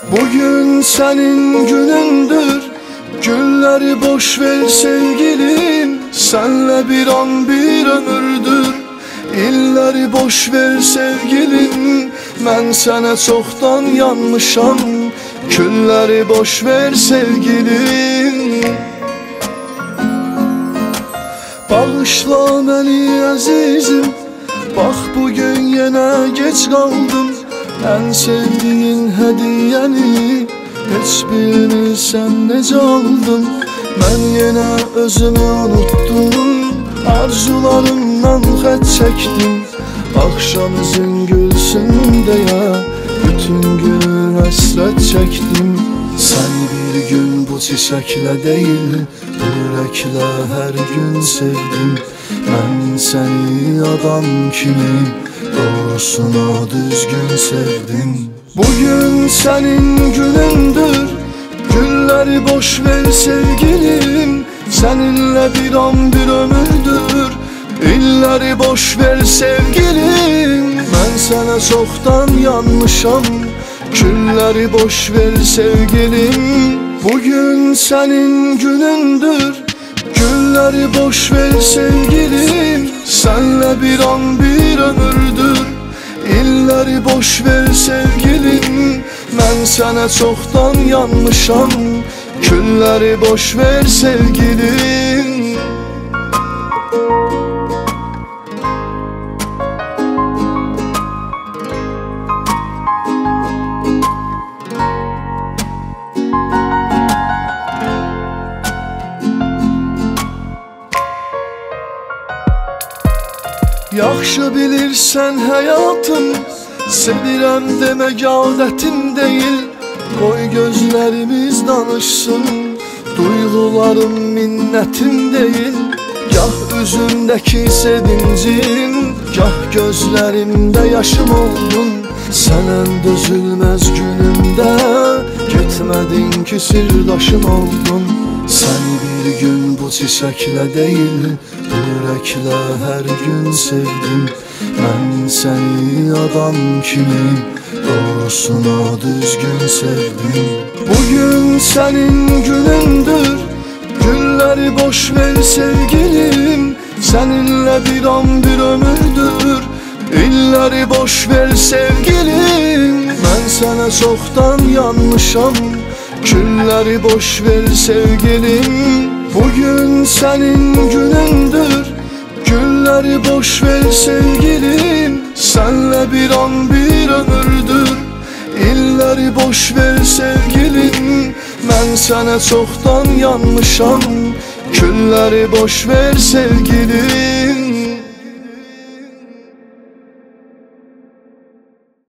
Bugün senin günündür, gülleri boş ver sevgilim. Senle bir an bir ömürdür, illeri boş ver sevgilim. Ben sana çoktan yanmışam, külleri boş ver sevgilim. Bağışla beni azizim, bak bugün yine geç kaldım. En sevdiğin hediyeni hiç bilmirsən necə aldım. Ben yine özümü unuttum, arzularımdan xət çəkdim. Akşam üzün gülsün deyə bütün gün həsrət çəkdim. Sen bir gün bu çiçekle değil, bu yürekle her gün sevdim. Ben seni adam kimi, doğrusuna düzgün sevdim. Bugün senin günündür, gülleri boş ver sevgilim. Seninle bir an bir ömürdür, illeri boş ver sevgilim. Ben sana çoktan yanmışam, külleri boş ver sevgilim. Bugün senin günündür, gülleri boş ver sevgilim. Senle bir an bir ömürdür, illeri boş ver sevgilim. Ben sana çoktan yanmışam, külleri boş ver sevgilim. Yaxşı bilirsən həyatım, sevirəm demək adətim deyil. Qoy gözlərimiz danışsın, duyğularım minnətim deyil. Gah üzümdəki sevincim, gah gözlərimdə yaşım oldun. Sən ən dözülməz günümdə getmədin ki sirdaşım oldun. Sen bir gün bu çiçekle değil, bu yürekle her gün sevdim. Ben seni adam kimi, doğrusuna düzgün sevdim. Bugün senin günündür, gülleri boş ver sevgilim. Seninle bir an bir ömürdür, illeri boş ver sevgilim. Ben sana çoktan yanmışam, külleri boş ver sevgilim. Bugün senin günündür, gülleri boş ver sevgilim. Senle bir an bir ömürdür, illeri boş ver sevgilim. Ben sana çoktan yanmışam, külleri boş ver sevgilim.